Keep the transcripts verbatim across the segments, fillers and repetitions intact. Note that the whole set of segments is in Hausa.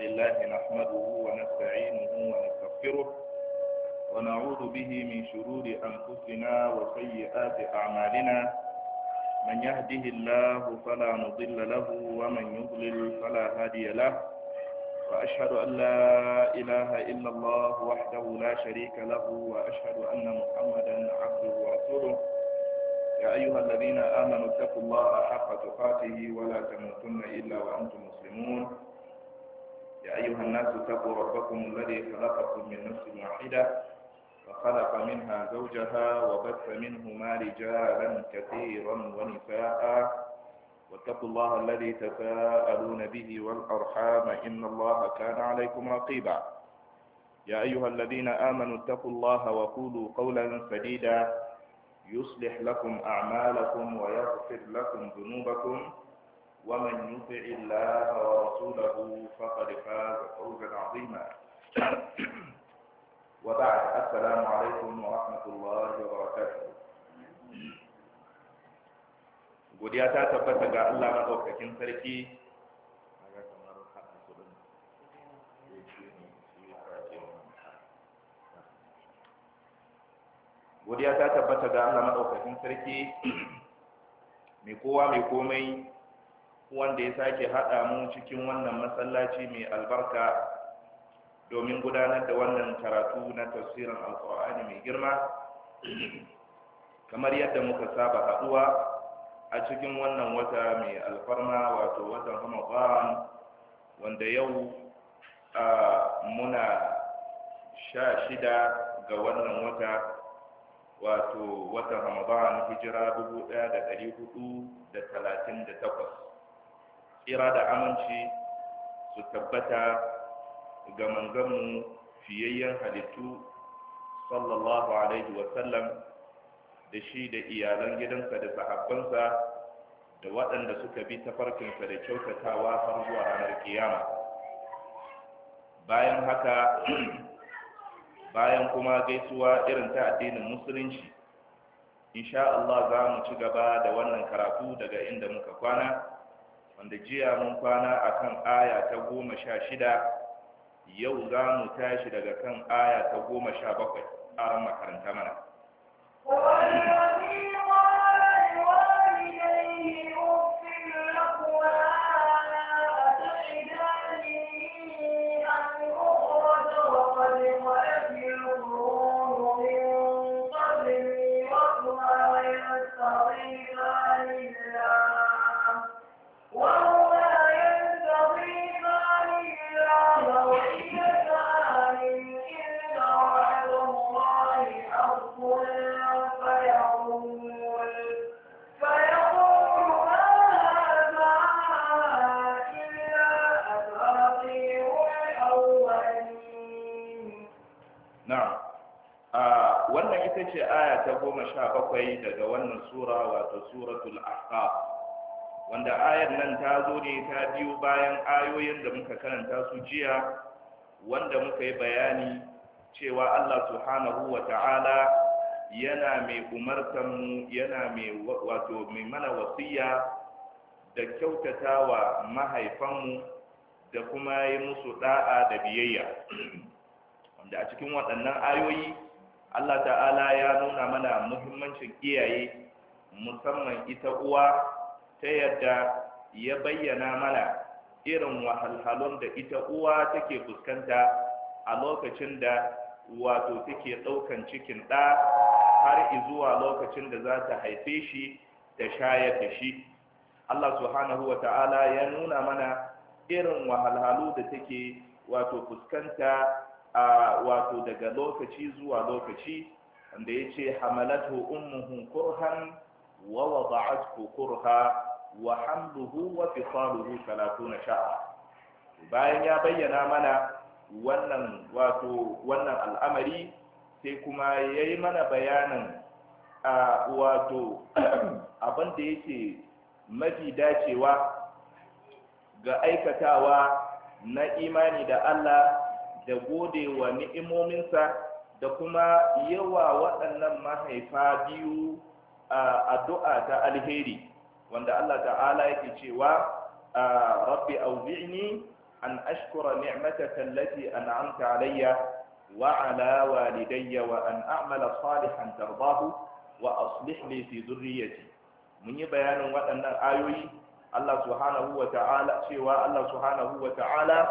لله نحمده ونستعينه ونستغفره ونعوذ به من شرور أنفسنا وسيئات أعمالنا. من يهده الله فلا مضل له ومن يضلل فلا هادي له، وأشهد أن لا إله إلا الله وحده لا شريك له، وأشهد أن محمدا عبده ورسوله. يا أيها الذين آمنوا اتقوا الله حق تقاته ولا تموتن إلا وأنتم مسلمون. يا أيها الناس اتقوا ربكم الذي خلقكم من نفس واحدة وخلق منها زوجها وبث منهما رجالا كثيرا ونساء، واتقوا الله الذي تساءلون به والأرحام إن الله كان عليكم رقيبا. يا أيها الذين آمنوا اتقوا الله وقولوا قولا سديدا يصلح لكم أعمالكم ويغفر لكم ذنوبكم، ومن يطع الله ورسوله فقد فاز فوزا عظيما. وبعد، السلام عليكم ورحمة الله وبركاته. godiya ta tabbata ga Allah madaukakin sarki godiya ta tabbata ga Allah madaukakin sarki mai kowa mai komai, wanda ya sake haɗa mu cikin wannan masallaci mai albarka domin gudanar da wannan karatu na tafsirin alkur'ani mai girma, kamar yadda muka saba haɗuwa a cikin wannan wata mai alfarma, wato watan Ramadan, wanda yau muna sha shida ga wannan wata, wato watan Ramadan, hijira dubu ɗaya da ɗari hudu da talatin da takwas. Tsira da aminci su tabbata ga manzanmu fiyayyen halittu sallallahu alaihi wasallam, da shi da iyalan gidansa da sahabbansa da waɗanda suka bi tafarkinsa da kyautatawa har zuwa ranar kiyama. Bayan haka, bayan kuma gaisuwa irin ta addinin musulunci, insha Allah za mu ci gaba da wannan karatu daga inda muka kwana, wanda jiya mun kwana akan aya ta goma sha shida. Yau za mu tashi daga kan aya ta goma sha bakwai. a makaranta mana. Ita ce aya ta goma sha bakwai daga wannan sura, wato suratul ahqaf, wanda ayar nan ta zo ne ta biyu bayan ayoyin da muka karanta su jiya, wanda muka yi bayani cewa Allah subhanahu wa ta'ala yana mai umartan mu, yana mai wato mai mana wasiya da kyautatawa mahaifanmu da kuma yi musu da'a da biyayya, wanda a cikin waɗannan ayoyi Allah ta'ala ya nuna mana muhimmancin iyaye, musamman ita uwa, ta yadda ya bayyana mana irin wahalhalun da ita uwa take fuskanta a lokacin da wato take ɗaukan cikin ɗa har zuwa lokacin da za ta haife shi da shayar da shi. Allah subhanahu wa ta'ala ya nuna mana irin wahalhalu da take wato fuskanta a wato daga lokaci zuwa lokaci, wanda ya ce hamalatu ummuhu kurhan wa wada'athu kurha wa hamluhu wa fisaluhu thalathuna shahra. Bayan ya bayyana mana wannan wato wannan al'amari, sai kuma yayi mana bayanin a wato abin da yake mafi dacewa ga aikatawa na imani da Allah da gode wa ni'imominsa, da kuma yawa waɗannan mahaifa biyu addu'a ta alheri, wanda Allah ta'ala yake cewa rabbi auzi'ni أن أشكر نعمتك التي أنعمت علي وعلى والدي وأن أعمل صالحا ترضاه وأصلح لي في ذريتي. من بيان وأن آيوي الله سبحانه وتعالى شوى الله سبحانه وتعالى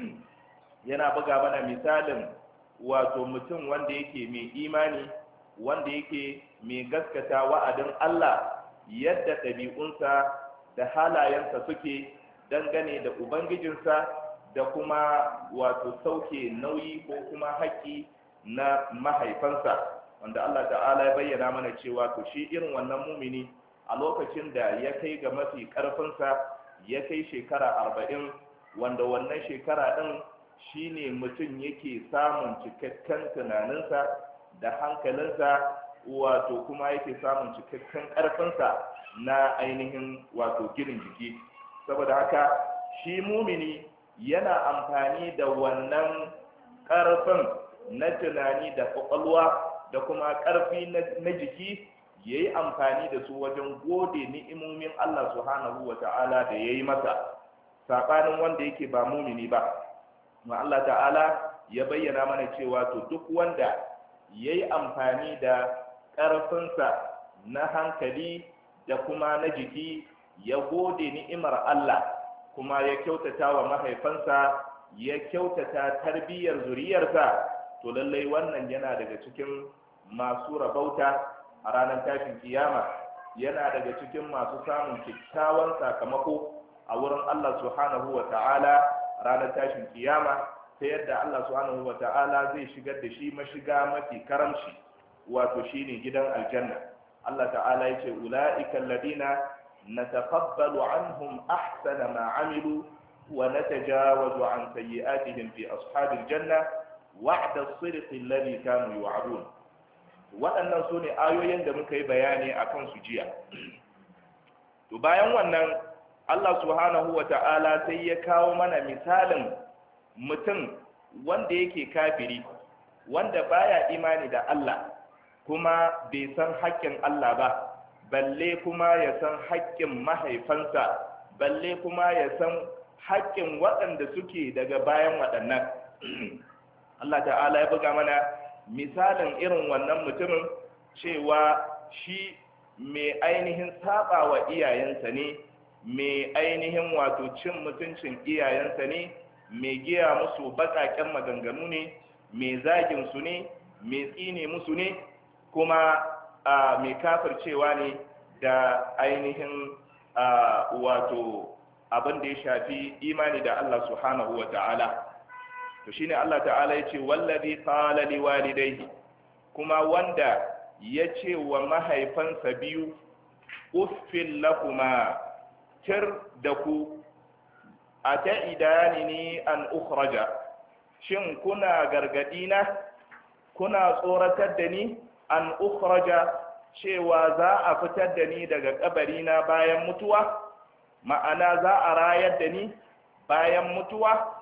yana buga mana misalin wato mutum wanda yake mai imani, wanda yake mai gaskata wa'adin Allah, yadda ɗabi'unsa da halayensa suke dangane da ubangijinsa da kuma wato sauke nauyi ko kuma haƙƙi na mahaifansa, wanda Allah ta'ala ya bayyana mana cewa to shi irin wannan mumini a lokacin da ya kai ga mafi ƙarfinsa ya kai shekara arba'in, wanda wannan shekara ɗin shine mutum yake samun cikakken tunaninsa da hankalinsa, wato kuma yake samun cikakken ƙarfinsa na ainihin wato girin jiki. Saboda haka shi mumini yana amfani da wannan ƙarfin na tunani da ƙwaƙwalwa da kuma ƙarfi na jiki ya yi amfani da su wajen gode ni'imomin Allah subhanahu wa ta'ala da ya yi masa, saɓanin wanda yake ba mumini ba. Ma Allah ta'ala ya bayyana mana cewa to duk wanda ya yi amfani da ƙarfinsa na hankali da kuma na jiki ya gode ni'imar Allah, kuma ya kyautata wa mahaifansa, ya kyautata tarbiyyar zuriyarsa, to lallai wannan yana daga cikin masu rabauta a ranar tashin kiyama, yana daga cikin masu samun kyakkyawan sakamako a wurin Allah subhanahu wa ta'ala ranar tashin kiyama, ta yadda Allah subhanahu wa ta'ala zai shigar da shi mashiga mafi karamci, wato shine gidan aljanna. Allah ta'ala ya ce ula'ika alladina nataqabbalu anhum ahsana ma amilu wa natajawazu an sayyi'atihim fi ashabil janna wa'da as-sidqi alladhi kanu yu'adun. Waɗannan su ne ayoyin da muka yi bayani akan su jiya. To bayan wannan Allah subhanahu wa ta'ala sai ya kawo mana misalin mutum wanda yake kafiri, wanda baya imani da Allah kuma bai san haƙƙin Allah ba, balle kuma ya san haƙƙin mahaifansa, balle kuma ya san haƙƙin waɗanda suke daga bayan waɗannan. Allah ta'ala ya buga mana misalin irin wannan mutumin cewa shi mai ainihin saba wa iyayensa ne, mai ainihin wato cin mutuncin iyayensa ne, mai giya musu baƙaƙen maganganu ne, mai zagin su ne, mai tsine musu ne, kuma mai kafircewa ne da ainihin wato abin da ya shafi imani da Allah subhanahu wa ta'ala. To shine Allah ta'ala ya ce wallazi qala liwalidayhi, kuma wanda ya ce wa mahaifansa biyu uffil lakuma, tir da ku, a ta idanini an ukhraja, shin kuna gargadina, kuna tsoratar da ni an ukhraja, cewa za a fitar da ni daga kabarina bayan mutuwa, ma'ana za a rayar da ni bayan mutuwa.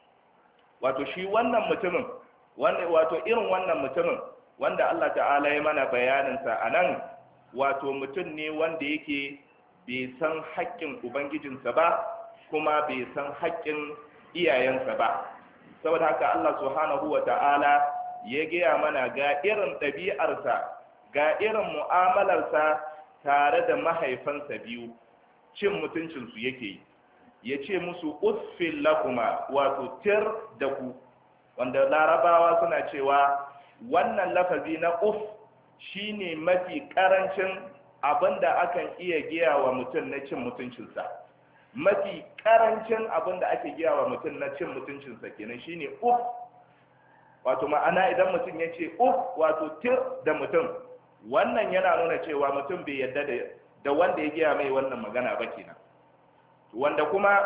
Wato shi wannan mutumin, wato irin wannan mutumin wanda Allah ta'ala ya mana bayaninsa a nan, wato mutum ne wanda yake bai san haƙƙin ubangijinsa ba, kuma bai san haƙƙin iyayensa ba. Saboda haka Allah subhanahu wa ta'ala ya gaya mana ga irin ɗabi'arsa, ga irin mu'amalarsa tare da mahaifansa biyu, cin mutuncinsu yake yi. Ya ce musu uffin lakuma, wato tir da ku, wanda larabawa suna cewa wannan lafazi na uff shine mafi karancin abinda akan iya giya wa mutum na cin mutuncinsa. Mafi karancin abinda ake giya wa mutum na cin mutuncinsa kenan shine uff. Wato ma'ana idan mutum ya ce uff, wato tir da mutum, wannan yana nuna cewa mutum bai yarda da wanda ya giya mai wannan magana ba kenan. Wanda kuma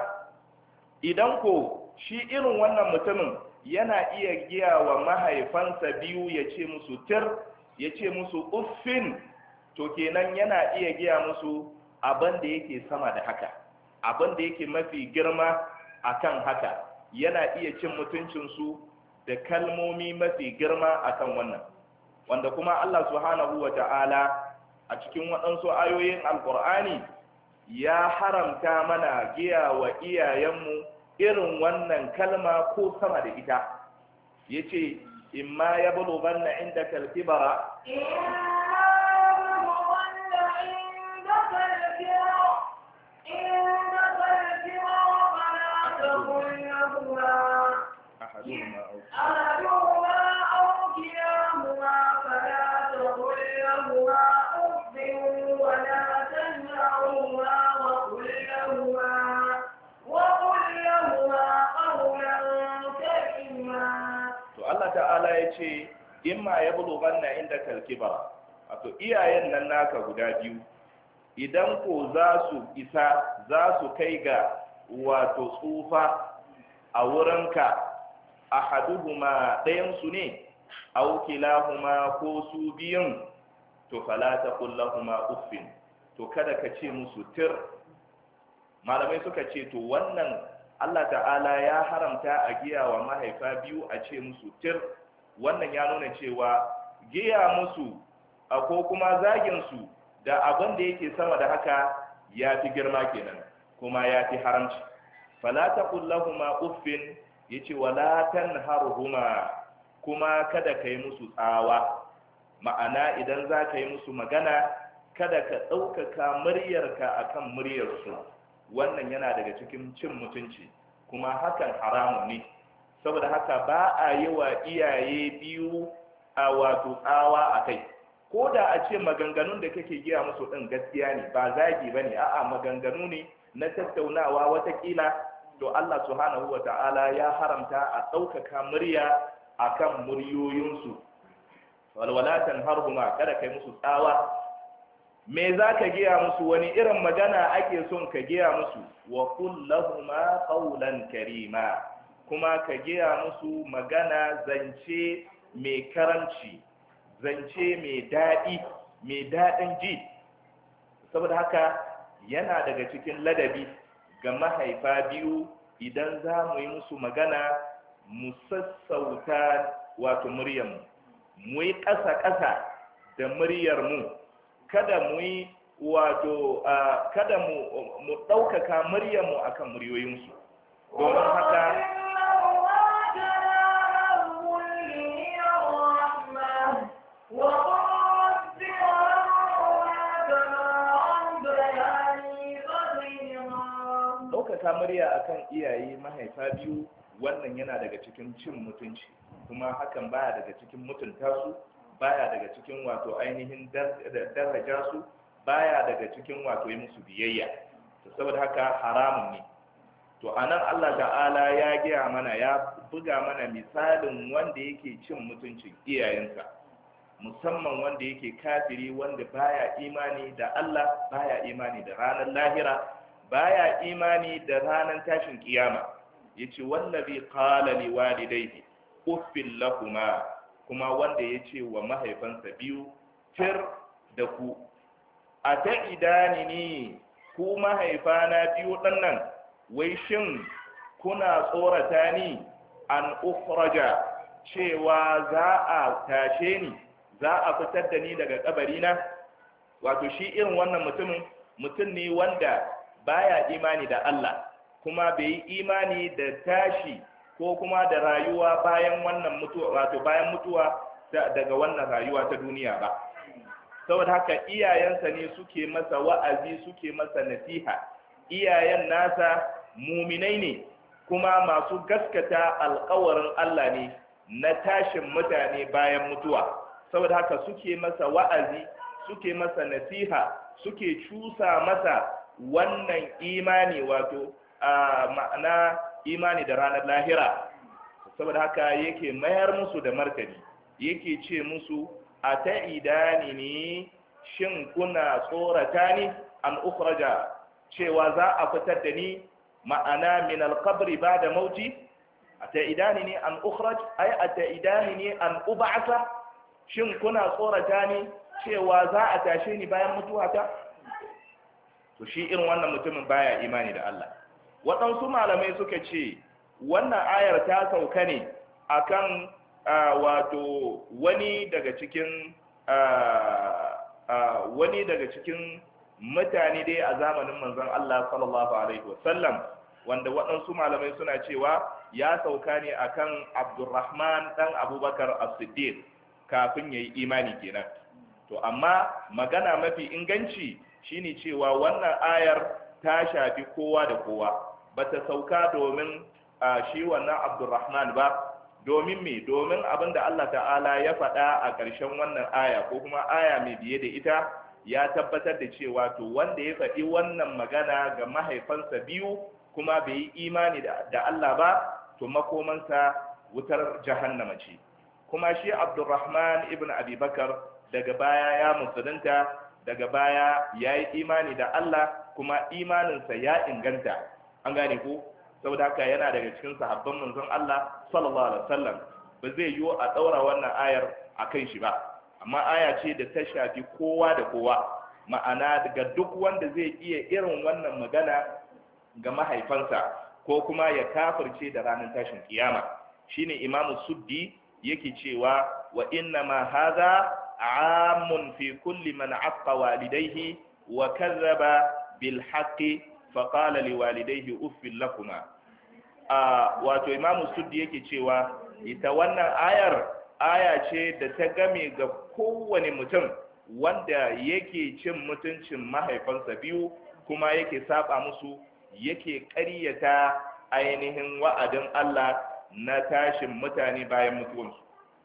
idan ko shi irin wannan mutumin yana iya giya wa mahaifansa biyu ya ce musu tir, ya ce musu uffin, to kenan yana iya giya musu abin da yake sama da haka, abin da yake mafi girma akan haka, yana iya cin mutuncinsu da kalmomi mafi girma akan wannan. Wanda kuma Allah subhanahu wa ta'ala a cikin waɗansu ayoyin alƙur'ani ya haramta mana giya wa iyayenmu irin wannan kalma ko sama da ita. yace imma yablughanna indaka al-kibara أحدهما أو كلاهما فلا تقل لهما أف ولا تنهرهما وقل لهما وقل لهما قولا كريما. to Allah ta'ala ya ce imma yablughanna indaka al-kibara, wato iyayen nan naka guda biyu idan ko za su isa za su kai ga wato tsufa a wurinka, ahaduhuma ɗayansu ne aw kilahuma ko su biyun, to fala taqul lahumu uffin, to kada ka ce musu tir. malamai suka ce to wannan Allah ta'ala ya haramta a giya wa mahaifa biyu a ce musu tir. wannan ya nuna cewa giya musu ko kuma zagin su da abin da yake sama da haka ya fi girma kenan kuma ya fi haramci. fala taqul lahumu uffin, yace wala tanharhuma, kuma kada kai musu tsawa. ma'ana idan za ka yi musu magana kada ka ɗaukaka muryarka akan muryarsu, wannan yana daga cikin cin mutunci kuma hakan haramun ne. saboda haka ba a yi wa iyaye biyu a wato tsawa a kai, ko da a ce maganganun da kake giya musu ɗin gaskiya ne ba zagi ba ne, a'a maganganu ne na tattaunawa watakila, to Allah subhanahu wa ta'ala ya haramta a ɗaukaka murya akan muryoyinsu. walwala tanharhuma, kada kai musu tsawa. me za ka giya musu, wani irin magana ake son ka giya musu? wa qul lahuma qawlan karima, kuma ka giya musu magana zance mai karamci, zance mai daɗi mai daɗin ji. saboda haka yana daga cikin ladabi ga mahaifa biyu idan za mu yi musu magana mu sassauta wato muryarmu, mu yi ƙasa-ƙasa da muryarmu, kada mu yi wato kada mu ɗaukaka muryarmu akan muryoyinsu. domin haka ɗaukaka murya akan iyaye mahaifa biyu wannan yana daga cikin cin mutunci, kuma hakan baya daga cikin mutunta su, baya daga cikin wato ainihin daraja su, baya daga cikin wato yi musu biyayya. to saboda haka haramun ne. to anan Allah ta'ala ya gaya mana, ya buga mana misalin wanda yake cin mutuncin iyayensa, musamman wanda yake kafiri, wanda baya imani da Allah, baya imani da ranar lahira, baya imani da ranar tashin kiyama. yace wallazi qala liwalidayhi uffil lahuma, kuma wanda yace wa mahaifansa biyu tir da ku. ata'idani ni ku mahaifana biyu dannan, wai shin kuna tsorata ni an ukhraja, cewa za a tashe ni, za a fitar da ni daga kabarina? wato shi irin wannan mutumin mutum ne wanda baya imani da Allah, kuma bai yi imani da tashi ko kuma da rayuwa bayan wannan mutuwa, wato bayan mutuwa daga wannan rayuwa ta duniya ba. saboda haka iyayensa ne suke masa wa'azi, suke masa nasiha. iyayen nasa muminai ne kuma masu gaskata alƙawarin Allah ne na tashin mutane bayan mutuwa. saboda haka suke masa wa'azi, suke masa nasiha, suke cusa masa wannan imani, wato ma'ana imani da ranar lahira. saboda haka yake mayar musu da martani, yake ce musu a ta'idani ne, shin kuna tsorata ni an ukhraja, cewa za a fitar da ni, ma'ana min alqabri ba'da mauti. a ta'idani ne an ukhraj, ay a ta'idani ne an ub'atha, shin kuna tsorata ni cewa za a tashe ni bayan mutuwata? to shi irin wannan mutumin baya imani da Allah. waɗansu malamai suka ce wannan ayar ta sauka ne akan wato wani daga cikin wani daga cikin mutane dai a zamanin manzon Allah sallallahu alaihi wasallam, wanda waɗansu malamai suna cewa ya sauka ne akan Abdurrahman dan Abubakar As-Siddiq kafin yayi imani kenan. To amma magana mafi inganci shine cewa wannan ayar ta shafi kowa da kowa, bata sauka domin shi wannan Abdurrahman ba. Domin me? Domin abinda Allah ta'ala ya faɗa a ƙarshen wannan aya ko kuma aya mai biye da ita ya tabbatar da cewa to wanda ya faɗi wannan magana ga mahaifansa biyu kuma bai yi imani da Allah ba, to makomansa wutar jahannama ce. Kuma shi Abdurrahman ibn Abi Bakar daga baya ya musulunta, daga baya ya yi imani da Allah kuma imaninsa ya inganta. An gane ko? Saboda haka yana daga cikin sahabban manzon Allah sallallahu alaihi wasallam. Ba zai yiwu a ɗaura wannan ayar a kan shi ba, amma aya ce da ta shafi kowa da kowa, ma'ana daga duk wanda zai iya irin wannan magana ga mahaifansa ko kuma ya kafirce da ranar tashin kiyama. Shine Imamu Suddi yake cewa wa inna ma hadha amun fi kulli man aqqa walidayhi wa kadhaba bil haqqi fa qala li walidayhi uffil lakuma. a wato Imamu Suddi yake cewa ita wannan ayar aya ce da ta game ga kowane mutum wanda yake cin mutuncin mahaifansa biyu kuma yake saba musu, yake ƙaryata ainihin wa'adin Allah na tashin mutane bayan mutuwansu.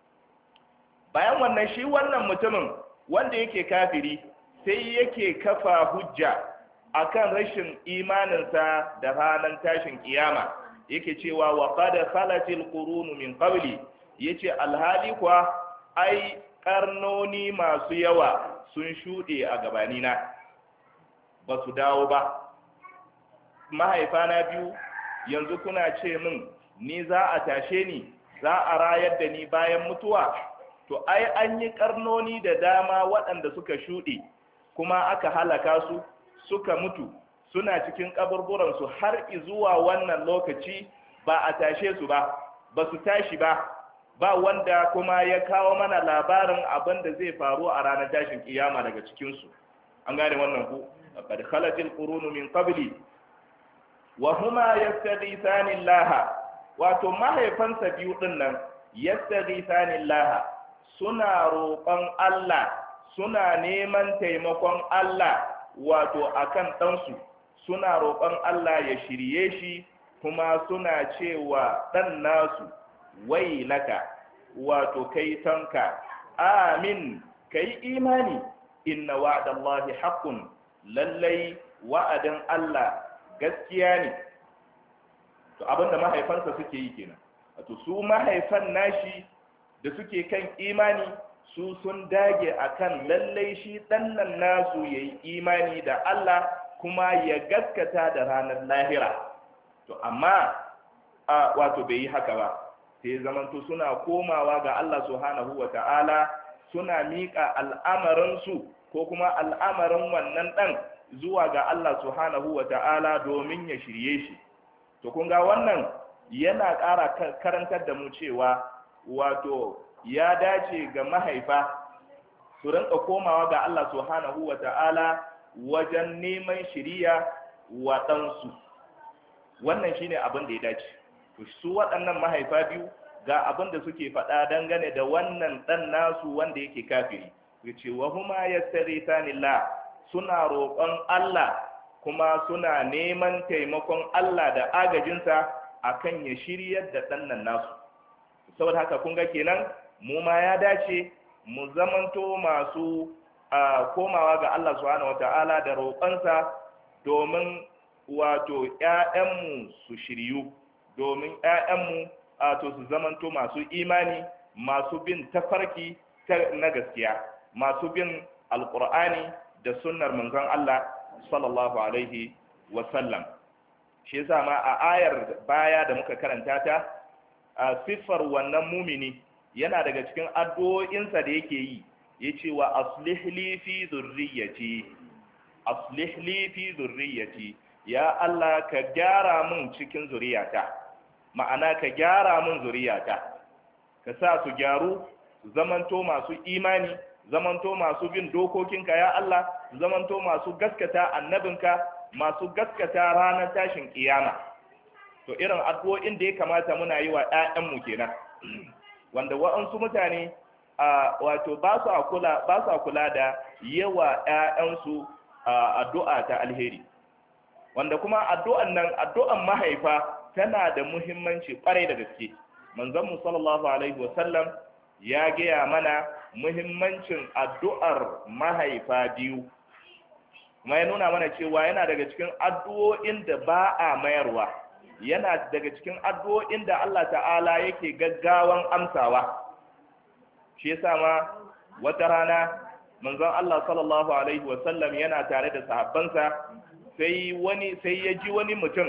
Bayan wannan shi wannan mutumin wanda yake kafiri sai yake kafa hujja akan rashin imaninsa da ranar tashin kiyama, yake cewa wa qad khalatil qurun min qabli, yace alhali kwa ai karnoni masu yawa sun shuɗe a gabanina ba su dawo ba. Mahaifana biyu yanzu kuna ce min ni za a tashe ni, za a rayar da ni bayan mutuwa? To ai an yi karnoni da dama waɗanda suka shuɗe kuma aka halaka su, suka mutu suna cikin kaburburansu har zuwa wannan lokaci ba a tashe su ba, ba su tashi ba, ba wanda kuma ya kawo mana labarin abin da zai faru a ranar tashin kiyama daga cikinsu. An gane wannan ku? qad khalatil qurunu min qabli wa huma yastaghithani Allah, wato mahaifansa biyu din nan yastaghithani Allah, suna roƙon Allah, suna neman taimakon Allah wato akan ɗansu, suna roƙon Allah ya shirye shi, kuma suna cewa ɗan nasu wai laka, wato kai tanka, amin, kai imani, inna wa'dallahi haqqun, lallai wa'adin Allah gaskiya ne. To abinda mahaifansa suke yi kenan, wato su mahaifan nashi da suke kan imani, su sun dage akan lallai shi ɗan nan nasu yayi imani da Allah kuma ya gaskata da ranar lahira. To amma a wato bai yi haka ba, sai zamanto suna komawa ga Allah subhanahu wa ta'ala, suna miƙa al'amarinsu ko kuma al'amarin wannan ɗan zuwa ga Allah subhanahu wa ta'ala domin ya shirye shi. To kun ga wannan yana ƙara karantar da mu cewa wato ya dace ga mahaifa su rinka komawa ga Allah subhanahu wa ta'ala wajen neman shiriya wa ɗansu. Wannan shine abin da ya dace. To su waɗannan mahaifa biyu ga abin da suke faɗa dangane da wannan ɗan nasu wanda yake kafiri. Yace wa huma yastaghithanillah, suna roƙon Allah kuma suna neman taimakon Allah da agajinsa akan ya shiryar da ɗan nan nasu. Saboda haka kun ga kenan mu ma ya dace mu zamanto masu komawa ga Allah subhanahu wata'ala da roƙonsa domin wato ƴaƴanmu su shiryu, domin ƴaƴanmu to su zamanto masu imani, masu bin tafarki na gaskiya, masu bin alƙur'ani da sunnar manzon Allah sallallahu alaihi wa sallam. Shi yasa ma a ayar baya da muka karanta ta, a siffar wannan mumini yana daga cikin addu'o'insa da yake yi, yace wa aslih li fi dhurriyyati, aslih li fi dhurriyyati, ya Allah ka gyara mun cikin zuriyata, ma'ana ka gyara mun zuriyata, ka sa su gyaru, zamanto masu imani, zamanto masu bin dokokinka ya Allah, zamanto masu gaskata annabinka, masu gaskata ranar tashin kiyama. to irin addu'o'in da ya kamata muna yi wa ƴaƴanmu kenan wanda wa'ansu mutane a wato ba su kula ba su kula da yawa ƴaƴansu addu'a ta alheri, wanda kuma addu'an nan addu'an mahaifa tana da muhimmanci kwarai da gaske. Manzon mu sallallahu alaihi wasallam ya gaya mana muhimmancin addu'ar mahaifa biyu, kuma ya nuna mana cewa yana daga cikin addu'o'in da ba a mayarwa, yana daga cikin addu'o'in da Allah ta'ala yake gaggawan amsawa. Shi yasa ma wata rana manzon Allah sallallahu alaihi wasallam yana tare da sahabbansa, sai wani sai ya ji wani mutum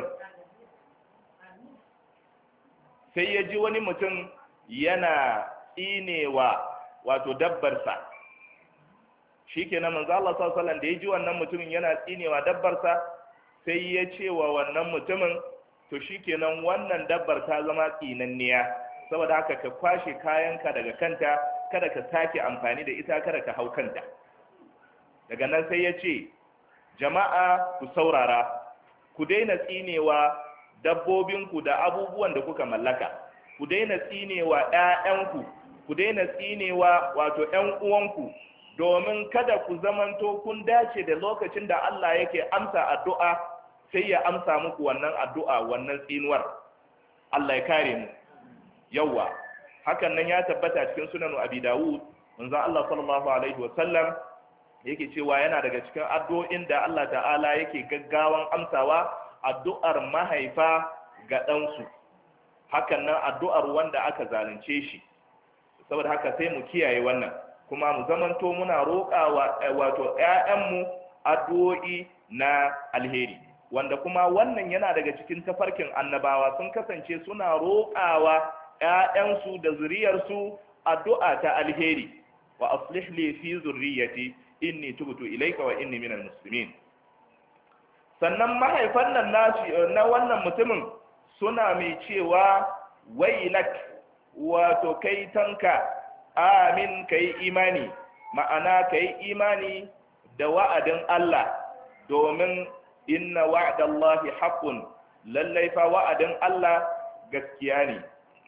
sai ya ji wani mutum yana tsinewa wato dabbarsa. Shikenan manzo Allah sallallahu alaihi wasallam da ya ji wannan mutumin yana tsinewa dabbarsa, sai ya ce wa wannan mutumin, to shikenan wannan dabbar ta zama tsinanniya, saboda haka ka kwashe kayanka daga kanta, kada ka sake amfani da ita, kada ka hau kanta. Daga nan sai ya ce, jama'a ku saurara, ku daina tsinewa dabbobinku da abubuwan da kuka mallaka, ku daina tsinewa ƴaƴanku, ku daina tsinewa wato ƴan uwanku, domin kada ku zamanto kun dace da lokacin da Allah yake amsa addu'a sai ya amsa muku wannan addu'a, wannan tsinuwar. Allah ya kare mu. Yawwa, hakan nan ya tabbata cikin sunan Abi Dawud, manzo Allah sallallahu alaihi wa sallam yake cewa yana daga cikin addu'o'in da Allah ta'ala yake gaggawan amsawa addu'ar mahaifa ga ɗansu, hakan nan addu'ar wanda aka zalunce shi. Saboda haka sai mu kiyaye wannan, kuma mu zamanto muna roƙawa wato ƴaƴanmu addu'o'i na alheri, wanda kuma wannan yana daga cikin tafarkin annabawa, sun kasance suna roƙawa ƴaƴansu da zuriyarsu addu'a ta alheri. Wa aslih li fi zurriyyati inni tubtu ilayka wa inni minal muslimin. Sannan mahaifan nan nashi na wannan mutumin suna mai cewa wailak, wato kai tanka, amin, kai imani, ma'ana kai imani da wa'adin Allah, domin inna wa'dallahi haqqun, lallai fa wa'adin Allah gaskiya ne.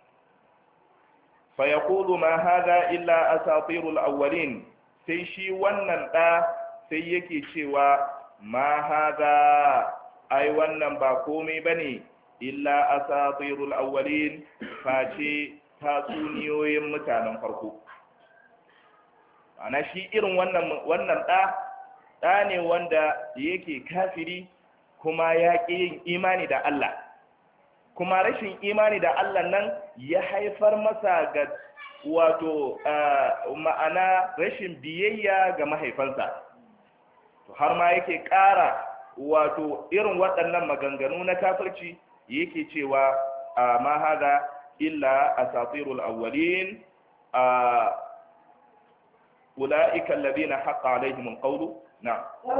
fa yaqulu ma hadha illa asatirul awwalin, sai shi wannan ɗa sai yake cewa ma haza, ai wannan ba komai bane illa asatirul awwalin, face tatsuniyoyin mutanen farko. Ana shi irin wannan wannan ɗa ɗa ne wanda yake kafiri, kuma ya ƙi yin imani da Allah, kuma rashin imani da Allah nan ya haifar masa ga wato ma'ana rashin biyayya ga mahaifansa, har ma yake ƙara wato irin waɗannan maganganu na kafirci, yake cewa ma hada illa asatirul awwalin, ulaika alladhina haqqa alaihim alqawlu. na'am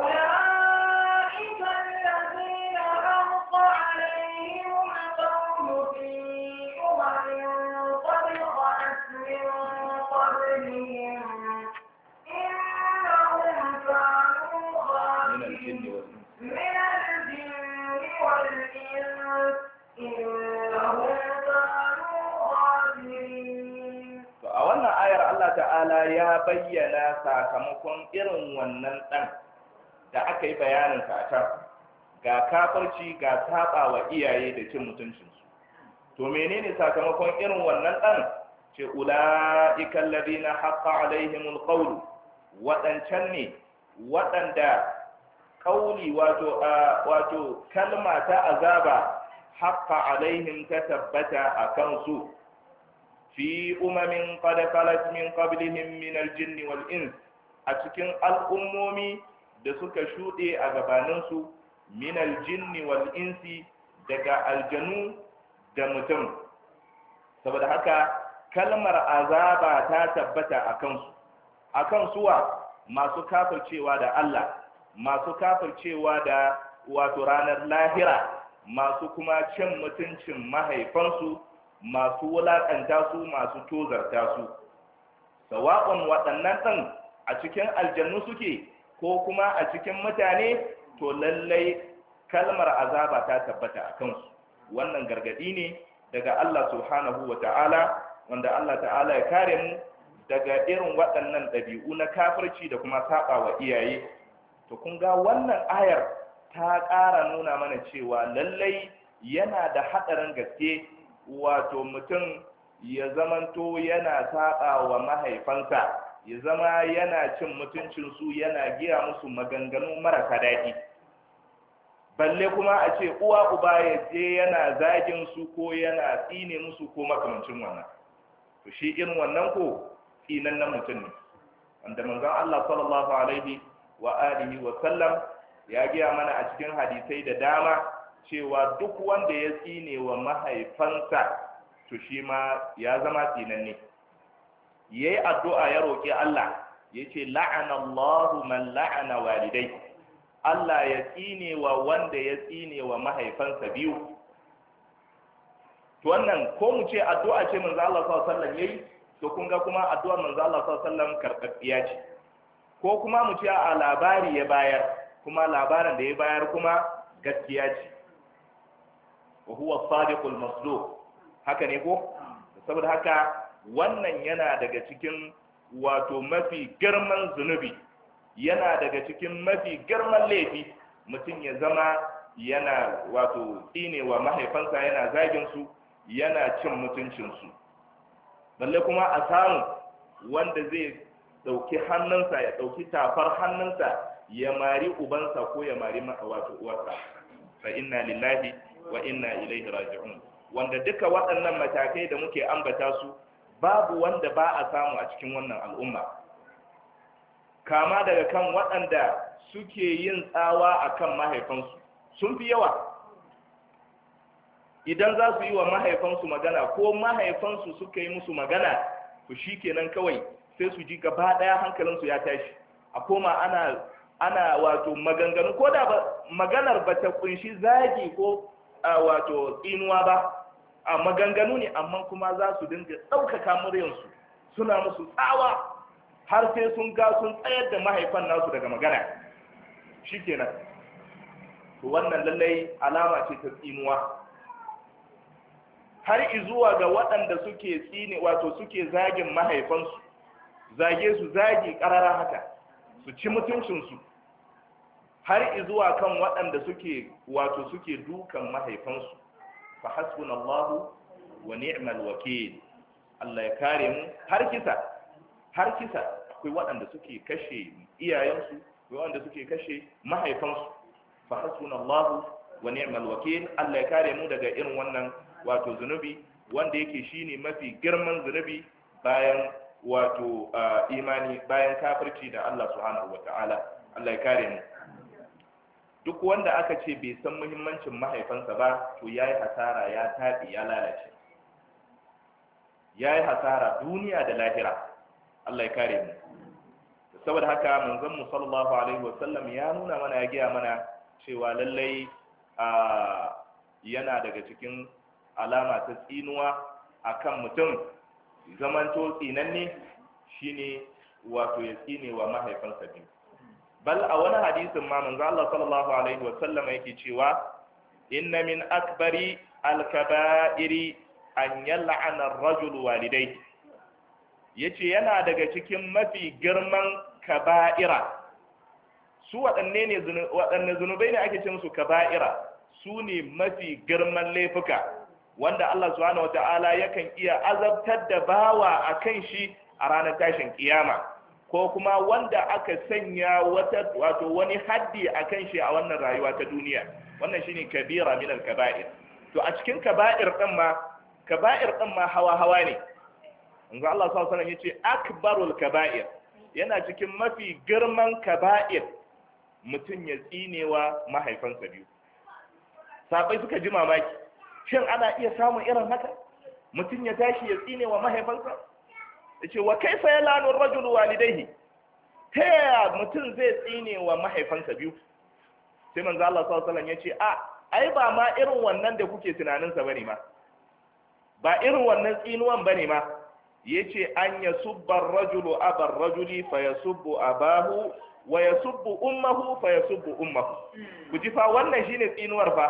ta'ala ya bayyana sakamakon irin wannan ɗan da aka yi bayanin sa ga kafirci, ga saba wa iyaye da cin mutuncinsu. To menene sakamakon irin wannan ɗan? Ce ula'ika alladhina haqqa alaihimul qawl, waɗancan ne waɗanda kauli wato wato kalma ta azaba haqqa alaihim ta tabbata a kansu, fi umamin qad khalat min qablihim min al-jinni wal ins, a cikin al'ummomi da suka shuɗe a gabaninsu, min al-jinni wal insi, daga aljanu da mutum. Saboda haka kalmar azaba ta tabbata a kansu, a kansuwa masu kafircewa da Allah, masu kafircewa da wato ranar lahira, masu kuma cin mutuncin mahaifansu, masu wulaƙanta su, masu tozarta su. Sawa'un waɗannan ɗin a cikin aljannu suke ko kuma a cikin mutane, to lallai kalmar azaba ta tabbata a kansu. wannan gargadi ne daga Allah subhanahu wa ta'ala, wanda Allah ta'ala ya kare mu daga irin waɗannan ɗabi'u na kafirci da kuma saba wa iyaye. To kun ga wannan ayar ta ƙara nuna mana cewa lallai yana da haɗarin gaske wato mutum ya zamanto yana saba wa mahaifansa, ya zama yana cin mutuncinsu, yana giya musu maganganu marasa daɗi, balle kuma a ce uwa uba ya je yana zagin su ko yana tsine musu ko makamancin wannan. To shi irin wannan ko tsinannen mutum ne, wanda manzon Allah sallallahu alaihi wa alihi wa sallam ya giya mana a cikin hadisai da dama cewa duk wanda ya tsine wa mahaifansa to shi ma ya zama tsinanne. Yayi addu'a ya roki Allah, yace la'ana Allahu man la'ana walidai, Allah ya tsine wa wanda ya tsine wa mahaifansa biyu. To wannan ko mu ce addu'a ce manzo Allah sallallahu alaihi wasallam yayi, to kun ga kuma addu'ar manzo Allah sallallahu alaihi wasallam karɓaɓɓiya ce. Ko kuma mu ce a labari ya bayar, kuma labarin da ya bayar kuma gaskiya ce. Wa huwa as-sadiqul masduq. Haka ne ko? Saboda haka wannan yana daga cikin wato mafi girman zunubi, yana daga cikin mafi girman laifi mutum ya zama yana wato tsinewa mahaifansa, yana zagin su, yana cin mutuncinsu. Balle kuma a samu wanda zai dauki hannunsa, ya dauki tafar hannunsa ya mari ubansa ko ya mari wato uwarsa. Fa inna lillahi wa inna ilaihi raji'un. Wanda duka waɗannan matakai da muke ambata su babu wanda ba a samu a cikin wannan al'umma, kama daga kan waɗanda suke yin tsawa akan mahaifansu sun fi yawa. Idan za su yi wa mahaifansu magana ko mahaifansu suka yi musu magana, to shi kenan kawai sai su ji gaba ɗaya hankalinsu ya tashi, a koma ana ana wato maganganu, ko da maganar ba ta kunshi zagi ko wato tsinuwa ba, a maganganu ne, amma kuma za su dinga ɗaukaka muryansu suna musu tsawa har sai sun ga sun tsayar da mahaifan nasu daga magana. Shi kenan, to wannan lallai alama ce ta tsinuwa. Har izuwa ga waɗanda suke tsine wato suke zagin mahaifansu, zage su zagi ƙarara haka, su ci mutuncinsu, har izuwa kan waɗanda suke wato suke dukan mahaifansu. Fa hasbunallahu wa ni'mal wakil. Allah ya kare mu. Har kisa, har kisa akwai waɗanda suke kashe iyayensu, akwai waɗanda suke kashe mahaifansu. Fa hasbunallahu wa ni'mal wakil. Allah ya kare mu daga irin wannan wato zunubi wanda yake shine mafi girman zunubi bayan wato imani, bayan kafirci da Allah subhanahu wataala. Allah ya kare mu. Duk wanda aka ce bai san muhimmancin mahaifansa ba, to yayi hasara, ya tabi, ya lalace, yayi hasara duniya da lahira. Allah ya kare mu. Saboda haka manzon mu sallallahu alaihi wasallam ya nuna mana, ya gaya mana cewa lallai yana daga cikin alama ta tsinuwa akan mutum zamanto tsinanne shine wato ya tsine wa mahaifansa biyu. Bal a wani hadisin ma manzo Allah sallallahu alaihi wa sallam yake cewa inna min akbari al-kaba'iri an yal'ana ar-rajul walidayhi. Yace yana daga cikin mafi girman kaba'ira. Su waɗanne ne waɗanne zunubai ne ake ce musu kaba'ira? Su ne mafi girman laifuka wanda Allah subhanahu wata'ala yakan iya azabtar da bawa akan shi a ranar tashin kiyama, ko kuma wanda aka sanya wata wato wani haddi akan shi a wannan rayuwa ta duniya. Wannan shine kabira min al-kaba'ir. To a cikin kaba'ir din ma kaba'ir din ma hawa hawa ne. Manzo Allah sallallahu alaihi wasallam yace akbarul kaba'ir, yana cikin mafi girman kaba'ir mutum ya tsinewa mahaifansa biyu. Sabai suka ji mamaki, shin ana iya samun irin haka? Mutum ya tashi ya tsinewa mahaifansa? Yace wa kaifa yalanu ar-rajulu walidayhi? Ta yaya mutum zai tsinewa mahaifansa biyu? Sai manzo Allah sallallahu alaihi wasallam yace a ai ba ma irin wannan da kuke tunanin sa bane ma. Ba irin wannan tsinuwan bane ma. Yace an yasubba ar-rajulu aba ar-rajuli fa yasubbu abahu wa yasubbu ummuhu fa yasubbu ummuhu. Ku ji fa wannan shine tsinuwar fa.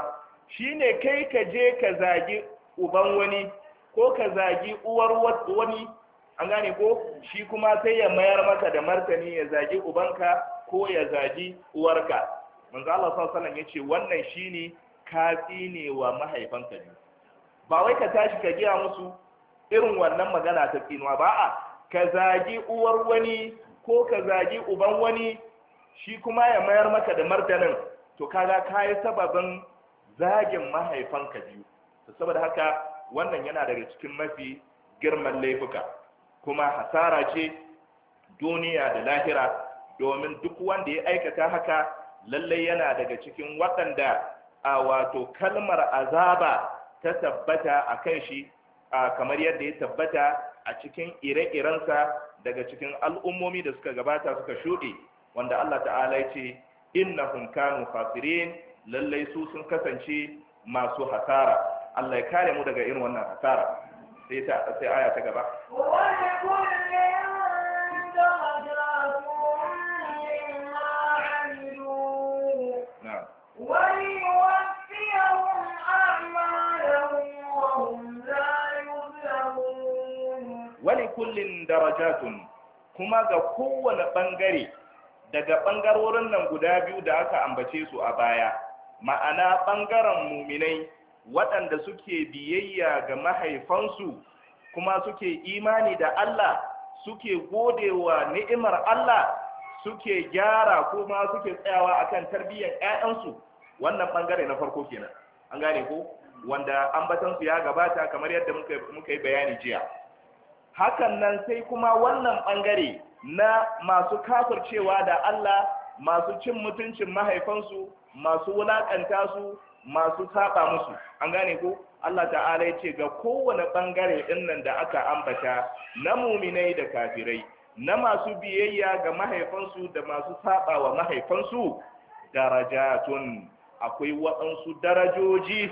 shine kai ka je ka zagi uban wani ko ka zagi uwar wani, an gane ko, shi kuma sai ya mayar maka da martani ya zagi ubanka ko ya zagi uwarka. Manzo Allah sallallahu alaihi wasallam yace wannan shine kafi ne wa mahaifanka ne. Ba wai ka tashi ka giya musu irin wannan magana ta tsinuwa ba, a ka zagi uwar wani ko ka zagi uban wani, shi kuma ya mayar maka da martanin, to kaga kai sababin zagin mahaifanka biyu. Saboda haka wannan yana daga cikin mafi girman laifuka, kuma hasara ce duniya da lahira, domin duk wanda ya aikata haka lallai yana daga cikin waɗanda a wato kalmar azaba ta tabbata a kan shi, kamar yadda ya tabbata a cikin ire-irensa daga cikin al'ummomi da suka gabata suka shuɗe, wanda Allah ta'ala ya ce innahum kanu khasirin, lallai su sun kasance masu hasara. Allah ya kare mu daga irin wannan hasara. sai ta sai aya ta gaba wali kullin darajatun, kuma ga kowane bangare daga bangarorin nan guda biyu da aka ambace su a baya, ma'ana bangaren muminai waɗanda suke biyayya ga mahaifansu kuma suke imani da Allah, suke godewa ni'imar Allah, suke gyara kuma suke tsayawa akan tarbiyyar ƴaƴansu. Wannan bangare na farko kenan, an gane ko, wanda ambatansu ya gabata kamar yadda muka muka yi bayani jiya. Hakan nan sai kuma wannan bangare na masu kafircewa da Allah, masu cin mutuncin mahaifansu, masu wulakanta su, masu saba musu, an gane ko. Allah ta'ala ya ce ga kowane bangare din nan da aka ambata, na muminai da kafirai, na masu biyayya ga mahaifansu da masu saba wa mahaifansu, darajatun, akwai waɗansu darajoji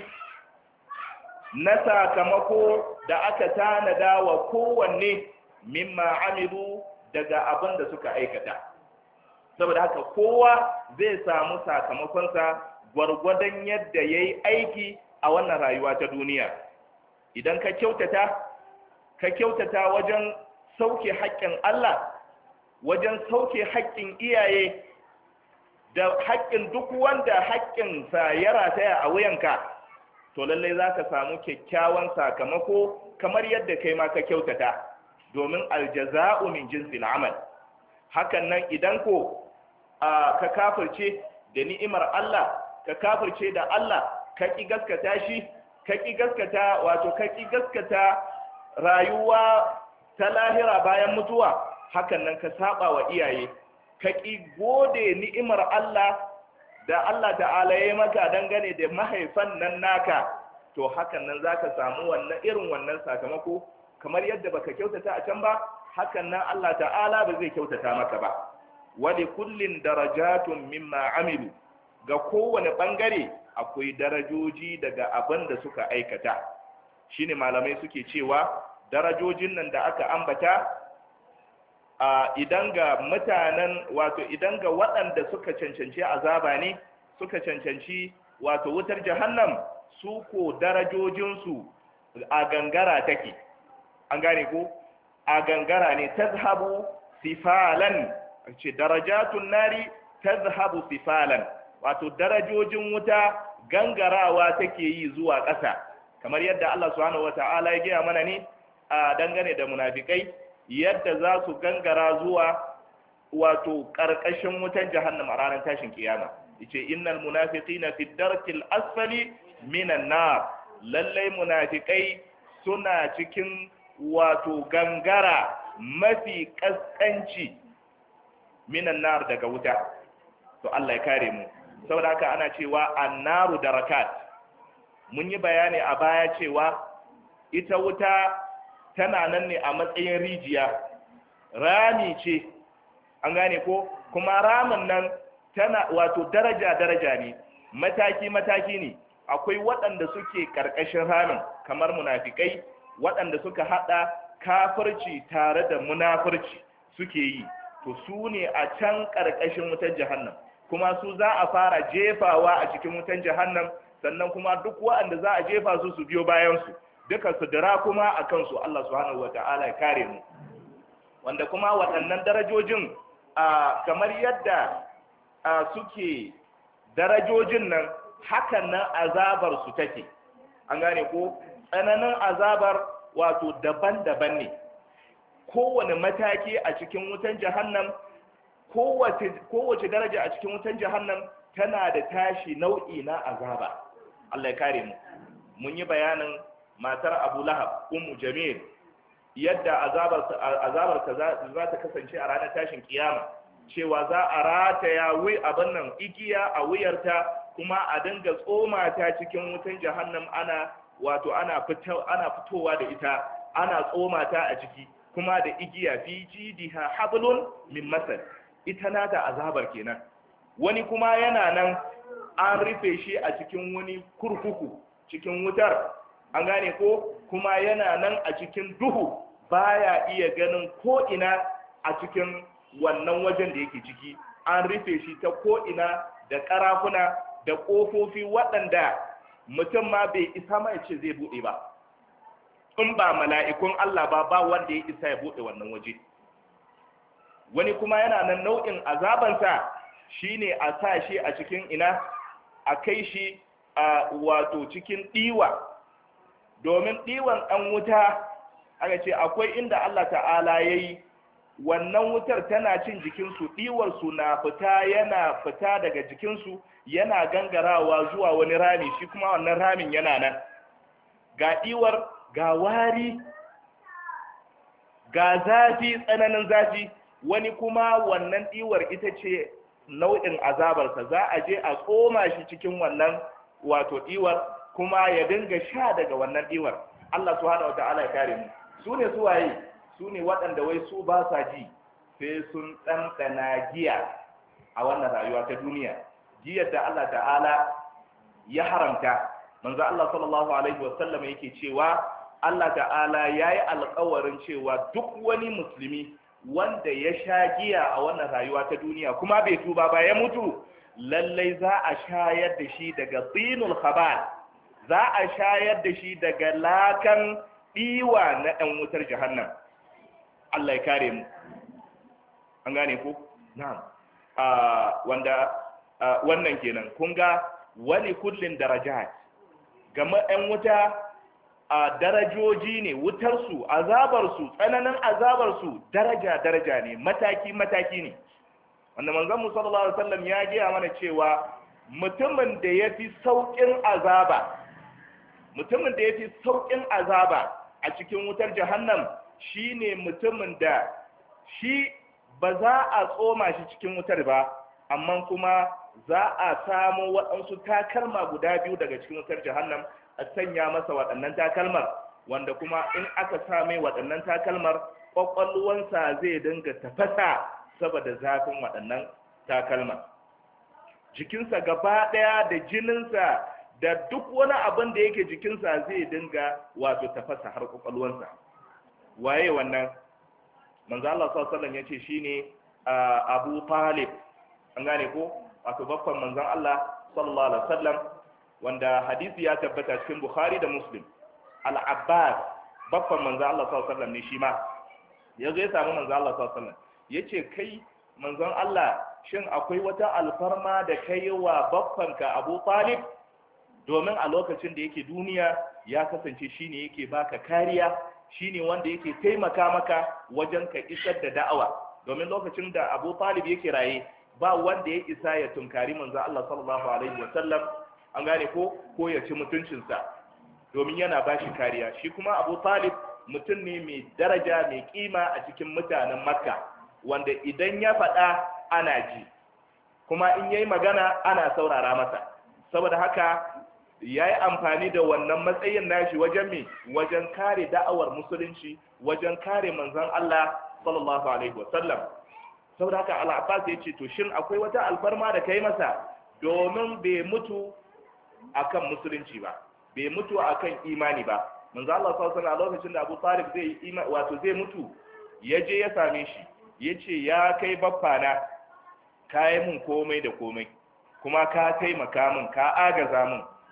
na sakamako da aka tanada wa kowanne mimma amilu daga abin da suka aikata. Saboda haka kowa zai samu sakamakonsa gwargwadon yadda ya yi aiki a wannan rayuwa ta duniya. Idan ka kyautata ka kyautata wajen sauke haƙƙin Allah, wajen sauke haƙƙin iyaye da haƙƙin duk wanda haƙƙinsa ya rataya a wuyanka, to lallai za ka samu kyakkyawan sakamako kamar yadda kai ma ka kyautata, domin aljaza'u min jinsil amal. Hakan nan idan ko ka kafirce da ni'imar Allah, ka kafirce da Allah, ka ƙi gaskata shi, ka ƙi gaskata wato ka ƙi gaskata rayuwa ta lahira bayan mutuwa, hakan nan ka saba wa iyaye, ka ƙi gode ni'imar Allah da Allah ta'ala ya maka dangane da mahaifan nan naka, to hakan nan zaka samu wannan irin wannan sakamako kamar yadda baka kyautata a can ba, hakan nan Allah ta'ala ba zai kyautata maka ba. Wali kullin darajatun mimma amilu, ga kowane bangare akwai darajoji daga abin da suka aikata. Shine malamai suke cewa darajojin nan da aka ambata a idan ga mutanen wato idan ga waɗanda suka cancanci azaba ne, suka cancanci wato wutar jahannam, su ko darajojinsu a gangara take, an gane ko, a gangara ne, tazhabu sifalan, ce darajatun nari tazhabu sifalan, wato darajojin wuta gangarawa take yi zuwa ƙasa, kamar yadda Allah subhanahu wata'ala ya gaya mana ne a dangane da munafikai, yadda za su gangara zuwa wato ƙarƙashin wutan jahannam a ranar tashin kiyama. Yace innal munafiqina fi darkil asfali minan nar, lallai munafikai suna cikin wato gangara mafi kaskanci minan nar daga wuta. To Allah ya kare mu. Saboda haka ana cewa annaru darakat. Mun yi bayani a baya cewa ita wuta tana nan ne a matsayin rijiya, rami ce, an gane ko, kuma ramin nan tana wato daraja-daraja ne, mataki-mataki ne. Akwai waɗanda suke ƙarƙashin ramin kamar munafikai, waɗanda suka haɗa kafirci tare da munafurci suke yi, to su ne a can ƙarƙashin wutar jahannam, kuma su za a fara jefawa a cikin wutar jahannam, sannan kuma duk waɗanda za a jefa su su biyo bayan su duka su dira kuma a kansu. Allah subhanahu wata'ala ya kare mu. Wanda kuma waɗannan darajojin kamar yadda suke darajojin nan hakan nan azabar su take, an gane ko tsananin azabar wato daban-daban ne. Kowane mataki a cikin wutan jahannam, kowace kowace daraja a cikin wutan jahannam tana da tashi nau'i na azaba. Allah ya kare mu. Mun yi bayanin matar Abu Lahab, Ummu Jamil, yadda azabar azabar ta za ta kasance a ranar tashin kiyama, cewa za a rataya wai abin nan igiya a wuyarta, kuma a dinga tsoma ta cikin wutan jahannam, ana wato ana ana fitowa da ita, ana tsoma ta a ciki, kuma da igiya fi jidiha hablun min masad. Ita nata azabar kenan. Wani kuma yana nan an rufe shi a cikin wani kurkuku cikin wutar, an gane ko, kuma yana nan a cikin duhu, baya iya ganin ko ina a cikin wannan wajen da yake ciki. An rufe shi ta ko ina da karafuna da ƙofofi waɗanda mutum ma bai isa mai ce zai buɗe ba, in ba mala'ikun Allah ba ba wanda ya isa ya buɗe wannan waje. Wani kuma yana nan nau'in azabansa shine a sa shi a cikin ina, a kai shi a wato cikin ɗiwa, domin ɗiwan ɗan wuta aka ce akwai inda Allah ta'ala ya yi wannan wutar tana cin jikinsu, ɗiwarsu na fita, yana fita daga jikinsu, yana gangarawa zuwa wani rami, shi kuma wannan ramin yana nan, ga ɗiwar, ga wari, ga zafi, tsananin zafi. Wani kuma wannan ɗiwar ita ce nau'in azabarsa, za a je a tsoma shi cikin wannan wato ɗiwar, kuma ya dinga sha daga wannan ɗiwar. Allah subhanahu wata'ala ya kare mu. Su ne suwaye? Su ne waɗanda wai su ba sa ji sai sun ɗanɗana giya a wannan rayuwa ta duniya, giyar da Allah ta'ala ya haramta. Manzo Allah sallallahu alaihi wasallam yake cewa Allah ta'ala ya yi alkawarin cewa duk wani musulmi wanda ya sha giya a wannan rayuwa ta duniya kuma bai tuba ba ya mutu, lallai za a shayar da shi daga tsinul khabal, za a shayar da shi daga lakan ɗiwa na ɗan wutar jahannam. Allah ya kare mu. An gane ko? Na'am. Wanda wannan kenan. Kun ga wani kullin darajat. Gama ɗan wuta a darajoji ne, wutarsu, azabarsu, tsananin azabarsu daraja-daraja ne, mataki-mataki ne. Wanda manzon mu sallallahu alaihi wasallam ya gaya mana cewa mutumin da ya fi sauƙin azaba, mutumin da ya fi sauƙin azaba a cikin wutar jahannam shine mutumin da shi ba za a tsoma shi cikin wutar ba, amma kuma za a samu waɗansu takalma guda biyu daga cikin wutar jahannam a sanya masa waɗannan takalmar, wanda kuma in aka sa mai waɗannan takalmar ƙwaƙwalwansa zai dinga tafasa saboda zafin waɗannan takalmar. Jikinsa gaba ɗaya da jininsa da duk wani abin da yake jikinsa zai dinga wato tafasa har ƙwaƙwalwansa. Waye wannan? Manzo Allah sallallahu alaihi wasallam yace shine Abu Talib, an gane ko, wato babban manzon Allah sallallahu alaihi wasallam, wanda hadisi ya tabbata cikin Bukhari da Muslim. Al-Abbas babban manzon Allah sallallahu alaihi wasallam ne shi ma. Yazo ya samu manzon Allah sallallahu alaihi wasallam, yace kai manzon Allah, shin akwai wata alfarma da kai wa babbanka Abu Talib? Domin a lokacin da yake duniya ya kasance shine yake baka kariya, shine wanda yake taimaka maka wajen ka isar da da'awa. Domin lokacin da Abu Talib yake raye ba wanda ya isa ya tunkari manzo Allah sallallahu alaihi wasallam, an gane ko ko ya ci mutuncinsa, domin yana bashi kariya. Shi kuma Abu Talib mutum ne mai daraja, mai kima a cikin mutanen Makka, wanda idan ya faɗa ana ji, kuma in yayi magana ana saurara masa. Saboda haka ya yi amfani da wannan matsayin nashi wajen me wajen kare da'awar musulunci, wajen kare manzon Allah sallallahu alaihi wasallam. Saboda haka Al-Abbas ya ce to shin akwai wata alfarma da kai masa, domin bai mutu akan musulunci ba, bai mutu akan imani ba. Manzon Allah sallallahu alaihi wasallam a lokacin da Abu Talib zai yi wato zai mutu, ya je ya same shi, ya ce ya kai baffana, ka yi mun komai da komai, kuma ka taimaka min, ka agaza min,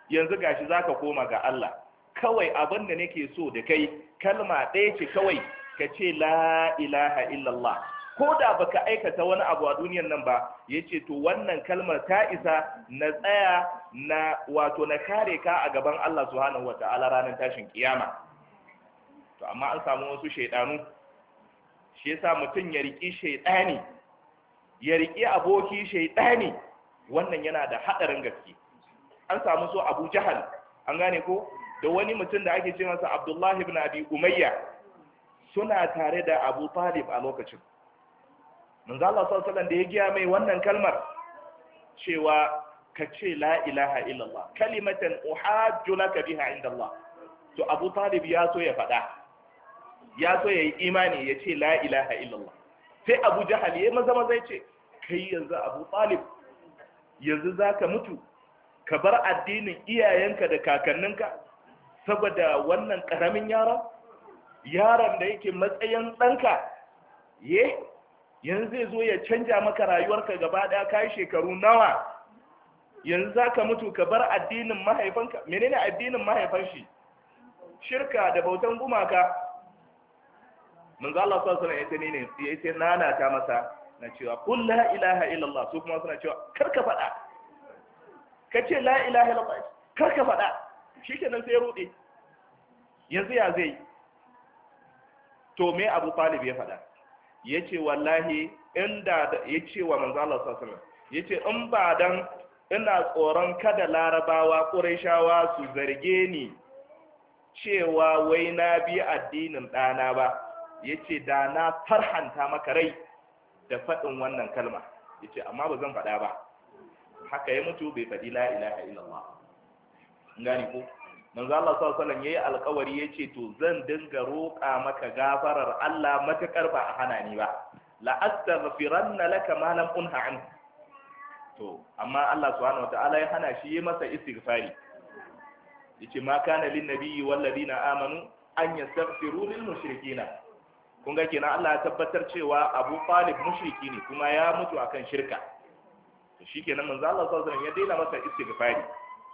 yanzu gashi zaka koma ga Allah kawai abin da nake so da kai kalma ɗaya ce kawai ka ce la ilaha illallah ko da baka aikata wani abu a duniyar nan ba yace to wannan kalmar ta isa na tsaya na wato na kare ka a gaban Allah subhanahu wataala ranar tashin kiyama to amma an samu wasu shaidanu shi yasa mutum ya riki shaidani ya riki aboki shaidani wannan yana da hadarin gaske an samu so Abu Jahal an gane ko da wani mutum da ake ce masa Abdullah ibn Abi Umayya suna tare da Abu Talib a lokacin manzo Allah sallallahu alaihi wasallam da ya giya mai wannan kalmar cewa ka ce la ilaha illallah kalimatan uhajju laka biha inda Allah to Abu Talib ya so ya faɗa ya so ya yi imani ya ce la ilaha illallah sai Abu Jahal ya maza maza ya ce kai yanzu Abu Talib yanzu zaka mutu ka bar addinin iyayenka da kakanninka saboda wannan karamin yaron yaron da yake matsayin ɗanka ye yanzu zai zo ya canja maka rayuwarka gaba ɗaya kai shekaru nawa yanzu zaka mutu ka bar addinin mahaifanka menene addinin mahaifan shi shirka da bautan gumaka manzo Allah sallallahu alaihi wasallam ne yace nana ta masa na cewa qul la ilaha illallah su kuma suna cewa karka faɗa kace la ilaha illallah karka faɗa shikenan sai rude yanzu ya zai to me Abu Talib ya faɗa yace wallahi inda yace wa manzo Allah sallallahu alaihi wasallam yace in ba dan ina tsoron kada larabawa quraishawa su zarge ni cewa wai na bi addinin dana ba yace da na farhanta maka rai da faɗin wannan kalma yace amma ba zan faɗa ba haka ya mutu bai faɗi la ilaha illallah ngani ko manzo Allah sallallahu alaihi wasallam yayi alƙawari yace to zan dinga roƙa maka gafarar Allah matakar ba a hana ni ba la astaghfiranna laka ma lam unha an to amma Allah subhanahu wataala ya hana shi yayi masa istighfari yace ma kana lin nabiyyi wal ladina amanu an yastaghfiru lil mushrikina kun ga kenan Allah ya tabbatar cewa Abu Talib mushriki ne kuma ya mutu akan shirka to shikenan manzo Allah sallallahu alaihi wasallam ya daina masa istighfari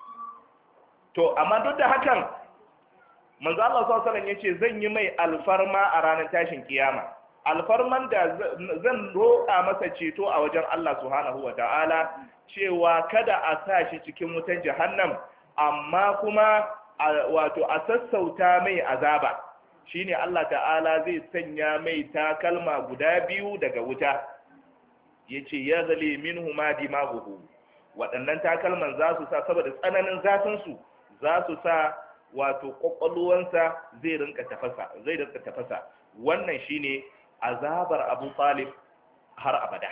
to amma duk da hakan manzo Allah sallallahu alaihi wasallam yace zan yi mai alfarma a ranar tashin kiyama alfarman da zan roƙa masa ceto a wajen Allah subhanahu wataala cewa kada a sa shi cikin wutan jahannam amma kuma wato a sassauta mai azaba shine Allah ta'ala zai sanya mai takalma guda biyu daga wuta yace ya zale minhuma dimaguhu waɗannan takalman za su sa saboda tsananin zafin su za su sa wato kokolwansa zai rinka tafasa zai rinka tafasa wannan shine azabar Abu Talib har abada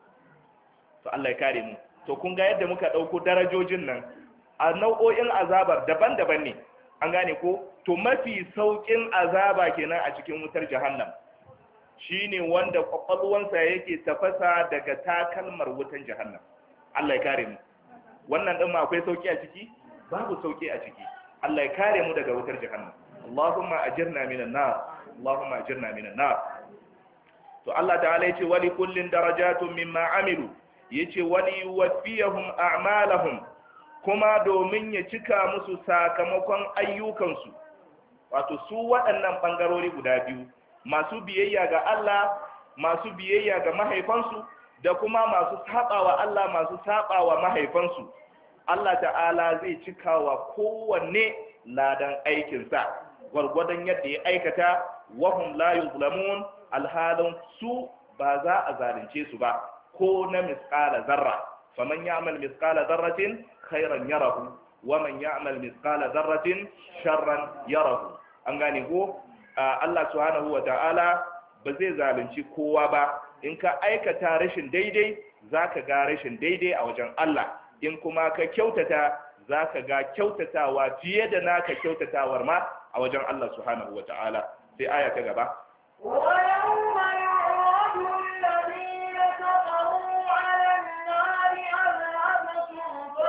to Allah ya kare mu to kun ga yadda muka dauko darajojin nan a nau'o'in azabar daban-daban ne an gane ko to mafi saukin azaba kenan a cikin wutar jahannam shine wanda kwakwalwansa yake tafasa daga takalmar wutar jahannam Allah ya kare mu wannan din ma akwai sauki a ciki babu sauki a ciki Allah ya kare mu daga wutar jahannam Allahumma ajirna minan nar Allahumma ajirna minan nar to Allah ta'ala yace wali kullin darajatun mimma amilu yace wali yuwaffiyahum a'malahum kuma domin ya cika musu sakamakon ayyukansu wato su waɗannan ɓangarori guda biyu masu biyayya ga Allah masu biyayya ga mahaifansu da kuma masu saɓawa Allah masu saɓawa mahaifansu Allah ta'ala zai cika wa kowanne ladan aikinsa gwargwadon yadda ya aikata wahum la yuzlamun alhalin su ba za a zalunce su ba ko na misqala zarra faman ya'mal misqala zarratin khairan yarahu wa man ya'mal misqala dharratin sharran yarahu an gane ko Allah subhanahu wata'ala ba zai zalunci kowa ba in ka aikata rashin daidai zaka ga rashin daidai a wajen Allah in kuma ka kyautata zaka ga kyautatawa fiye da naka kyautatawar ma a wajen Allah subhanahu wata'ala sai aya ta gaba ويوم يعرض الذين كفروا على النار أذهبتم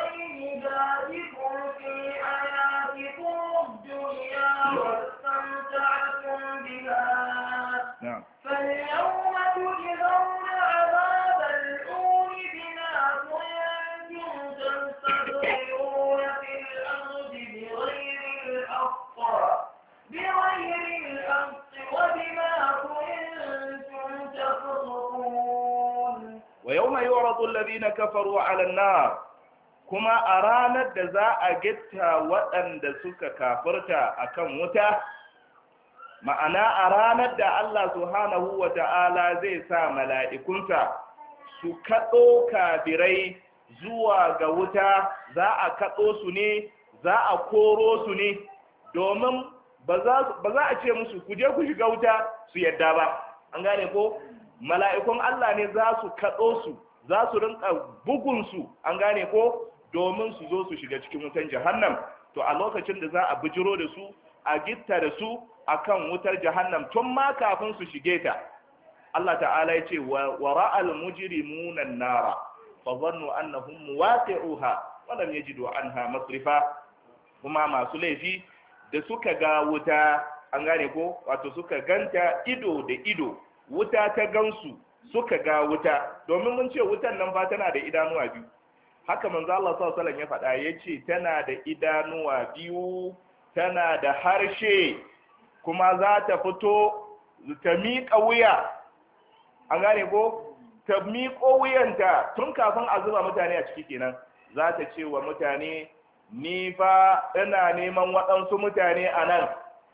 طيباتكم في حياتكم الدنيا واستمتعتم بها نعم فاليوم تجزون عذاب الهون بما كنتم تستكبرون في الأرض wa yawma yu'radu alladhina kafaru 'ala an-nar, kuma a ranar da za a gitta waɗanda suka kafirta akan wuta, ma'ana a ranar da Allah subhanahu wa ta'ala zai sa mala'ikunsa su kaɗo kafirai zuwa ga wuta, za a kaɗo su ne, za a koro su ne, domin ba za a ce musu ku je ku shiga wuta su yadda ba. An gane ko? Mala'ikun Allah ne za su kaɗo su, za su rinka bugunsu, an gane ko? Domin su zo su shiga cikin wutan jahannam. To a lokacin da za a bijiro da su, a gitta da su akan wutar jahannam tun ma kafin su shige ta, Allah ta'ala ya ce wa ra'al mujrimuna an-nara fa dhannu annahum muwaqi'uha wa lam yajidu anha masrifa. Kuma masu laifi da suka ga wuta, an gane ko, wato suka ganta ido da ido, wuta ta gansu, suka ga wuta, domin mun ce wutan nan ba tana da idanuwa biyu, haka manzo Allah sallallahu alaihi wasallam ya faɗa, yace tana da idanuwa biyu, tana da harshe, kuma za ta fito ta miƙa wuya, an gane ko, ta miƙo wuyanta tun kafin a zuba mutane a ciki kenan, za ta ce wa mutane, ni fa ina neman waɗansu mutane a nan,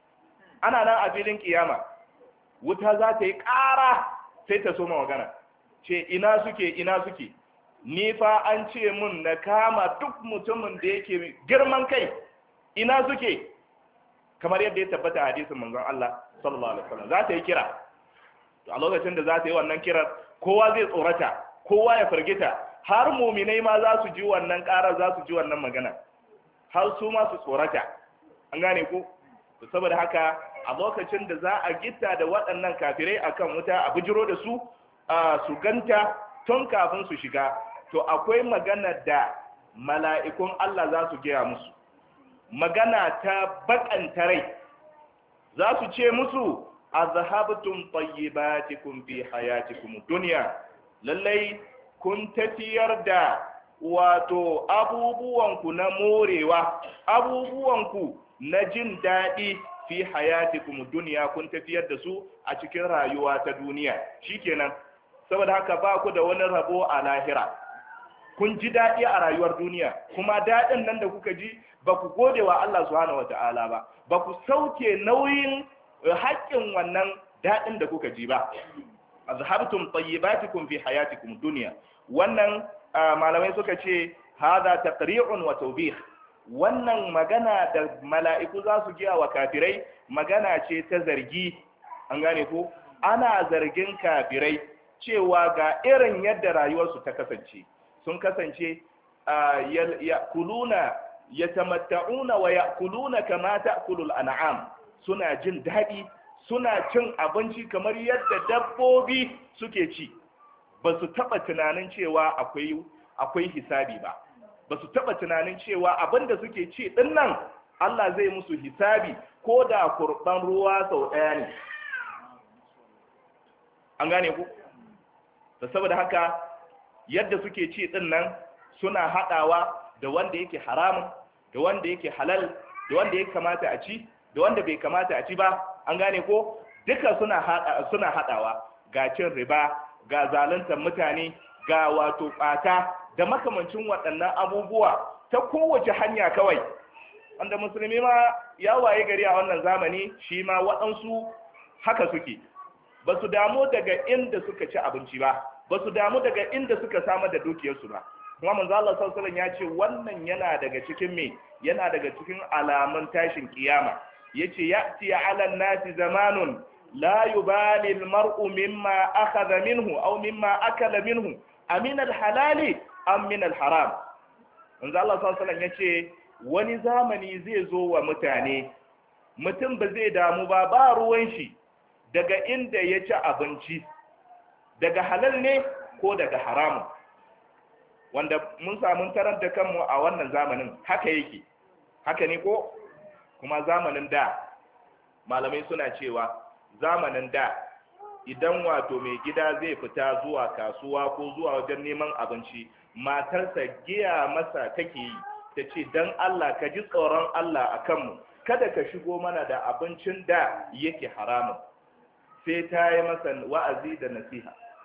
ana nan a filin kiyama, wuta za ta yi ƙara sai ta soma magana, ce ina suke ina suke, ni fa an ce mun na kama duk mutumin da yake girman kai, ina suke, kamar yadda ya tabbata a hadisin manzon Allah sallallahu alaihi wasallam. Za ta yi kira, to a lokacin da za ta yi wannan kirar, kowa zai tsorata, kowa ya firgita, har muminai ma za su ji wannan ƙara, za su ji wannan magana, har su ma su tsorata, an gane ko? To saboda haka a lokacin da za a gitta da waɗannan kafirai akan wuta, a bijiro da su su ganta tun kafin su shiga, to akwai magana da mala'ikun Allah za su gaya musu, magana ta bakanta rai, za su ce musu azhabtum tayyibatikum fi hayatikum dunya, lallai kun tafiyar da wato abubuwanku na morewa, abubuwanku na jin daɗi fi hayatikum dunya, kun tafiyar da su a cikin rayuwa ta duniya, shikenan. Saboda haka ba ku da wani rabo a lahira, kun ji daɗi a rayuwar duniya, kuma daɗin nan da kuka ji ba ku gode wa Allah subhanahu wata'ala ba, ba ku sauke nauyin haƙƙin wannan daɗin da kuka ji ba. azhabtum tayyibatikum fi hayatikum dunya, wannan malamai suka ce hada taqri'un wa tawbih, wannan magana da mala'iku za su giya wa kafirai magana ce ta zargi, an gane ko, ana zargin kafirai cewa ga irin yadda rayuwarsu ta kasance, sun kasance yakuluna yatamatta'una wa yakuluna kama ta'kulul an'am, suna jin daɗi, suna cin abinci kamar yadda dabbobi suke ci, ba su taɓa tunanin cewa akwai akwai hisabi ba, ba su taɓa tunanin cewa abinda suke ci ɗin nan Allah zai musu hisabi ko da kurɓan ruwa sau ɗaya ne, an gane ku? Da saboda haka yadda suke ci ɗin nan suna haɗawa da wanda yake haramun, da wanda yake halal, da wanda ya kamata a ci, da wanda bai kamata a ci ba, an gane ko? Duka suna haɗa, suna haɗawa, ga cin riba, ga zaluntar mutane, ga wato ɓata da makamancin waɗannan abubuwa ta kowace hanya kawai, wanda musulmi ma ya waye gari a wannan zamani shi ma waɗansu haka suke, ba su damu daga inda suka ci abinci ba, ba su damu daga inda suka samar da dukiyarsu ba. Kuma manzo Allah sallallahu alaihi wasallam ya ce wannan yana daga cikin me, yana daga cikin alamun tashin kiyama, yace ya'ti 'ala an-nasi zamanun la yubali al-mar'u mimma akhadha minhu aw mimma akala minhu amin al-halali am min al-haram. Manzo Allah sallallahu alaihi wasallam yace wani zamani zai zo wa mutane, mutum ba zai damu ba, ba ruwan shi daga inda ya ci abinci, daga halal ne ko daga haramun, wanda mun samu tarar da kanmu a wannan zamanin haka yake, haka ne ko? Kuma zamanin da malamai suna cewa zamanin da idan wato mai gida zai fita zuwa kasuwa ko zuwa wajen neman abinci, matarsa giya masa take yi, ta ce don Allah ka ji tsoron Allah a kanmu, kada ka shigo mana da abincin da yake haramun, sai ta yi masa wa'azi da nasiha,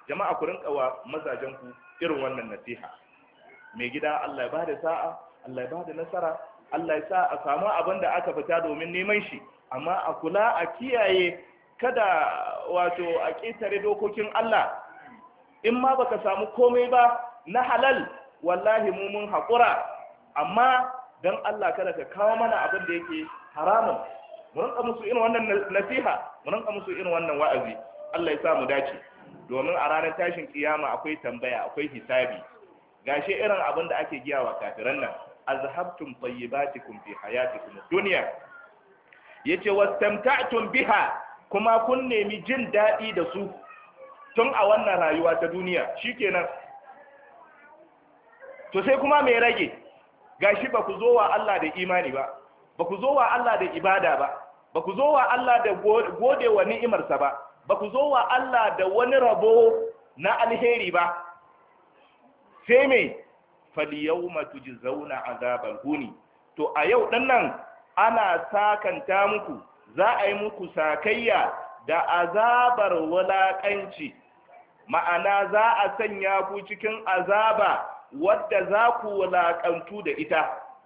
jama'a ku rinka wa mazajen ku irin wannan nasiha. Mai gida Allah ya bada sa'a, Allah ya bada nasara, Allah ya sa a samu abin da aka fita domin neman shi, amma a kula a kiyaye kada wato a ƙetare dokokin Allah. In ma baka samu komai ba na halal, wallahi mu mun haƙura, amma dan Allah kada ka kawo mana abin da yake haramun. Mu rinka musu irin wannan nasiha, mu rinka musu irin wannan wa'azi. Allah ya sa mu dace, domin a ranar tashin kiyama akwai tambaya, akwai hisabi. Gashi irin abin da ake giya wa kafiran nan, azhabtum tayyibatikum fi hayatikum dunya, yace wastamta'tum biha, kuma kun nemi jin dadi da su tun a wannan rayuwa ta duniya, shikenan. To sai kuma me rage? Gashi ba ku zo wa Allah da imani ba, ba ku zo wa Allah da ibada ba, ba ku zo wa Allah da gode wa ni'imarsa ba, ba ku zo wa Allah da wani rabo na alheri ba. Sai me? falyawma tujzauna azabal huni, to a yau din nan ana sakanta muku, za a yi muku sakayya da azabar wulakanci, ma'ana za a sanya ku cikin azaba wadda za ku wulakantu da ita.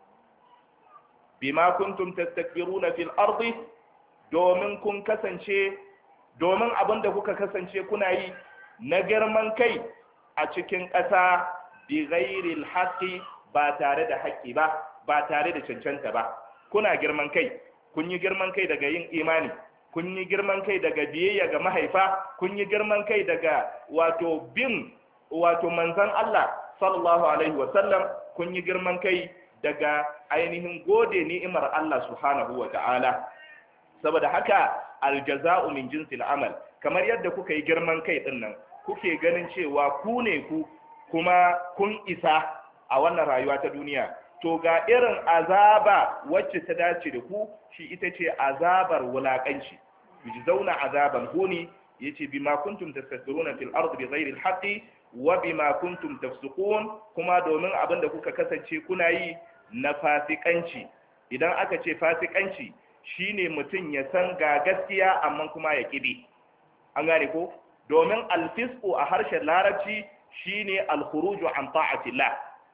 Bima kuntum tastakbiruna fil ardi, domin kun kasance domin abinda kuka kasance kuna yi na girman kai a cikin ƙasa, bi ghairil haqqi, ba tare da haƙƙi ba, ba tare da cancanta ba. Kuna girman kai, kun yi girman kai daga yin imani, kun yi girman kai daga biyayya ga mahaifa, kun yi girman kai daga wato bin wato manzon Allah sallallahu alaihi wasallam, kun yi girman kai daga ainihin gode ni'imar Allah subhanahu wa ta'ala. Saboda haka aljaza'u min jinsil amal, kamar yadda kuka yi girman kai din nan, kuke ganin cewa ku ne ku kuma kun isa a wannan rayuwa ta duniya, to ga irin azaba wacce ta dace da ku, shi ita ce azabar wulakanci. yujzauna azaban huni, yace bima kuntum tastakbiruna fil ardi bighairi alhaqi wa bima kuntum tafsukun, kuma domin abin da kuka kasance kuna yi na fasikanci. Idan aka ce fasikanci shine mutum ya san ga gaskiya amma kuma ya kibi, an gane ko? Domin alfisqu a harshen larabci shine alkhuruju an ta'atillah,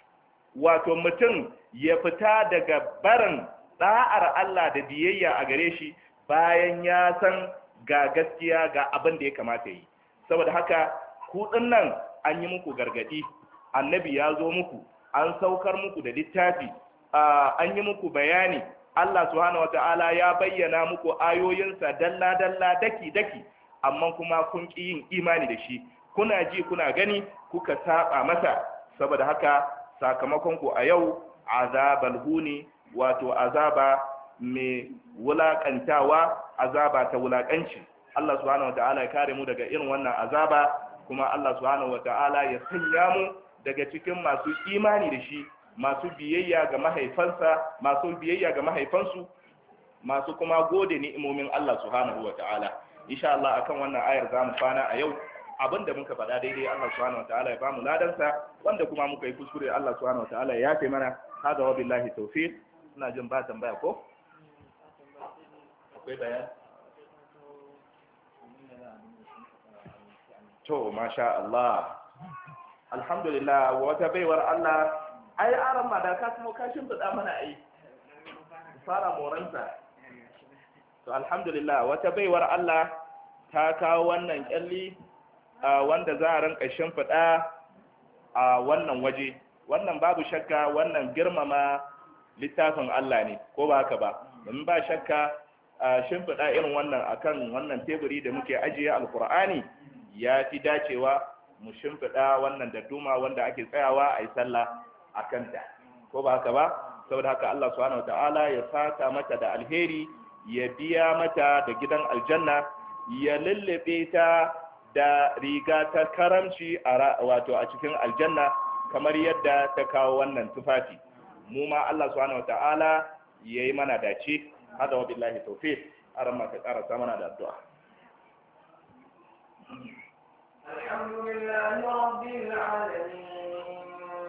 wato mutum ya fita daga barin da'ar Allah da biyayya a gare shi bayan ya san ga gaskiya ga abin da ya kamata yi. Saboda haka ku dinnan an yi muku gargadi, annabi ya zo muku, an saukar muku da littafi, an yi muku bayani, Allah subhanahu wata'ala ya bayyana muku ayoyinsa dalla dalla daki daki, amma kuma kun ki yin imani da shi, kuna ji kuna gani kuka saba masa. Saboda haka sakamakon ku a yau azabal huni, wato azaba mai wulakantawa, azaba ta wulakanci. Allah subhanahu wata'ala ya kare mu daga irin wannan azaba, kuma Allah subhanahu wata'ala ya sanya mu daga cikin masu imani da shi, masu biyayya ga mahaifansa, masu biyayya ga mahaifansu, masu kuma gode ni'imomin Allah subhanahu wata'ala. Insha Allah akan wannan ayar zamu kwana a yau. Abinda muka faɗa daidai Allah subhanahu wataala ya bamu ladansa, wanda kuma muka yi kuskure Allah subhanahu wataala ya yafe mana. Hada wa billahi tawfiq. Ina jin ba tambaya ko? Akwai bayan? To masha Allah. Alhamdulillah, wata baiwar Allah, ai aran ma da ka kuma kashin fada mana ai. Fara moranta. To alhamdulillah, wata baiwar Allah ta kawo wannan kyalli wanda za a rinka shimfiɗa a wannan waje. Wannan babu shakka wannan girmama littafin Allah ne, ko ba haka ba? Domin ba shakka shimfiɗa irin wannan akan wannan teburi da muke ajiye alkur'ani ya fi dacewa mu shimfiɗa wannan dadduma wanda ake tsayawa a yi sallah a kanta, ko ba haka ba? Saboda haka Allah subhanahu wataala ya saka mata da alheri, ya biya mata da gidan aljanna, ya lullube ta da riga ta karamci a wato a cikin aljanna kamar yadda ta kawo wannan tufafi. Mu ma Allah subhanahu wataala yayi mana dace. Hada wa billahi tawfiq. Aran ma ka karasa mana da addu'a. Alhamdulillahi rabbil alamin.